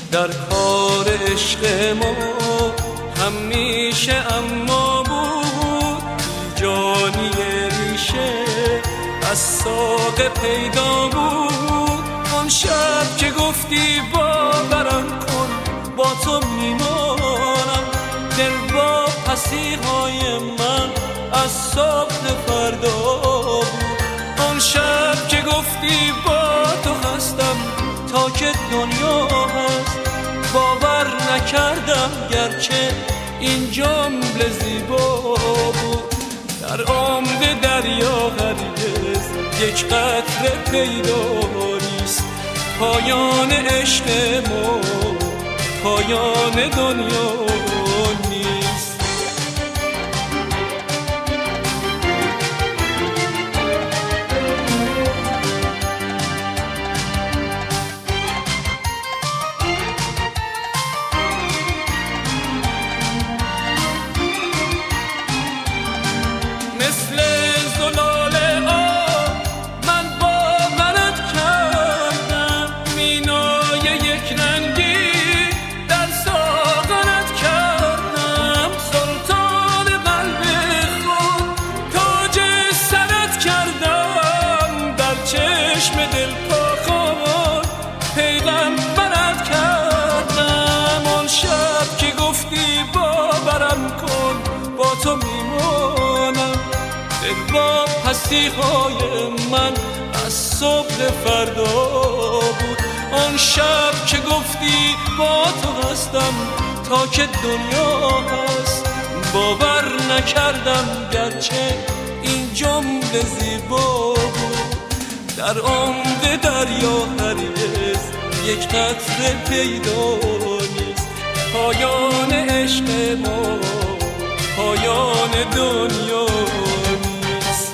در کار عشق ما همیشه اما بود جانی ریشه از ساق پیدا بود. آن شب که گفتی باورم کن با تو میمانم، دل با پسیهای من از صبح فردا بود. آن شب که گفتی با تو هستم تا که دنیا هست، باور نکردم گرچه این جمله زیبا بود. در عمق دریا هرگز یک قطره پیدا نیست، پایان عشق ما پایان دنیا نیست. مثل زلال آب من باورت کردم، مینای یک رنگی در ساغرت کردم. سلطان قلب خود تاج سرت کردم، در چشم دل پاکان پیغمبرت کردم. آن شب که گفتی باورم کن با تو میمانم، دل با پستی‌های من از صبح فردا بود. آن شب که گفتی با تو هستم تا که دنیا هست، باور نکردم گرچه این جمله زیبا بود. در عمق دریا هرگز یک قطره پیدا نیست، پایان عشق ما پایان دنیا نیست.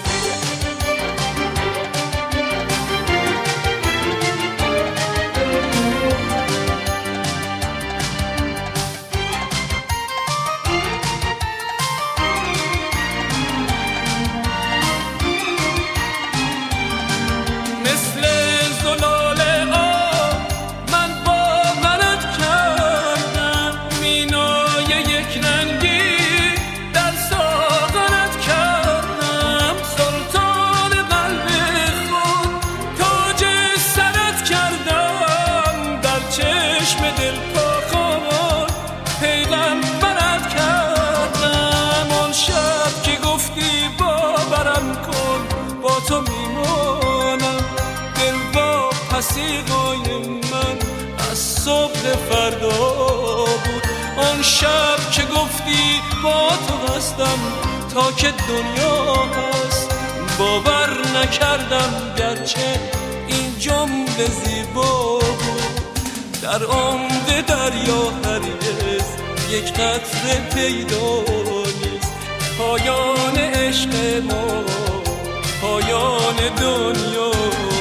مثل زلال آب من باورت کردم، مینای یک رنگی در ساغرت کردم. سلطان قلب خود تاج سرت کردم، در چشم دل پاکان پیغمبرت کردم. آن شب که گفتی باورم کن با تو میمانم، دل با پسیهای من از صبح فردا بود. آن شب که گفتی با تو هستم تا که دنیا هست، باور نکردم گرچه این جمله زیبا بود. در عمق دریا هرگز یک قطره پیدا نیست، پایان عشق ما پایان دنیا